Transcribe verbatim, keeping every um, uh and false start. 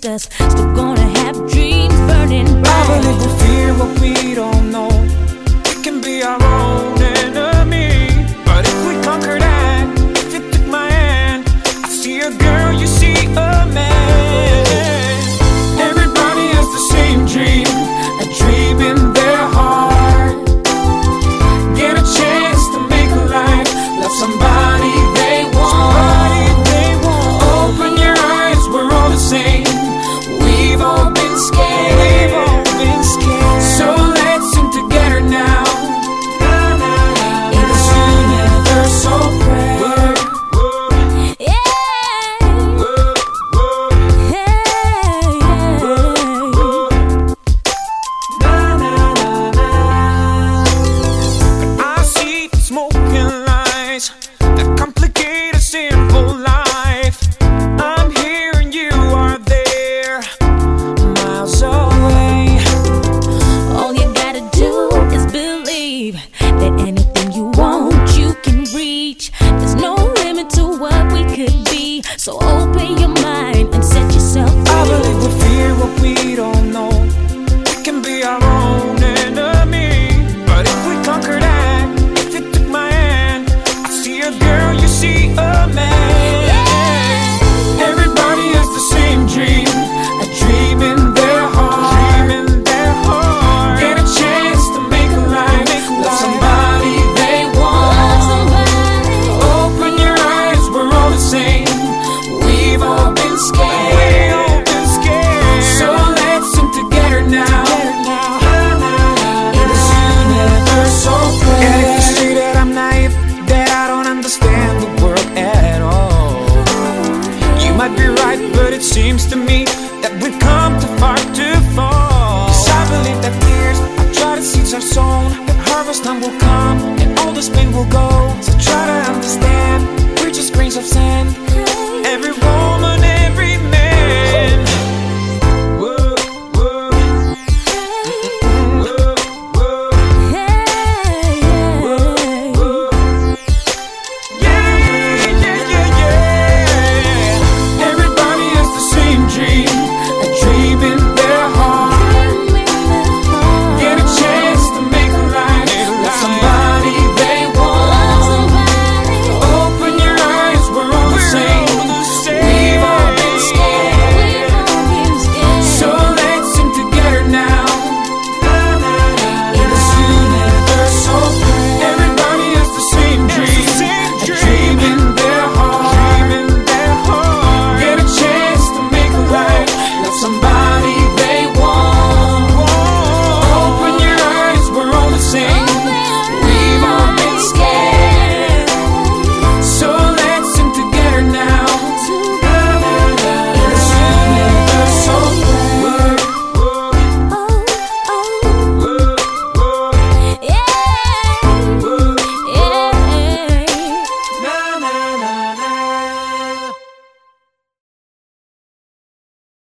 us. Still gonna have dreams burning bright. I believe we fear what we don't know. We can be our own enemy, but if we conquer that, if you took my hand, I see a girl, you see a man. Everybody has the same dream, a dream in their heart. Get a chance to make a life, love somebody they want. Somebody they want. Open your eyes, we're all the same. We've all been scared. We've all been scared. So let's sing together now. In this universal prayer. Yeah. I see smoke and lies that complicate a simple life. I'm here and you are there, miles away. All you gotta do is believe that anything you want, you can reach. There's no limit to what we could be. So open your mind and set yourself I free. believe we fear what we don't know. We can be our own enemy, but if we conquer that, if you took my hand, I see a girl, you see a man. Everybody has the same dream, a dream in their heart. Dream in their heart. Get a chance to make a life, love somebody they want. Open your eyes, we're all the same. We've all been scared. We've all been scared. So let's sing together now. In this universal prayer. And if you say that I'm naive, that I don't understand the world at all, you might be right, but it seems to me that we've come too far to fall. 'Cause I believe that tears, I try to seeds are sown, that harvest time will come, and all this pain will go.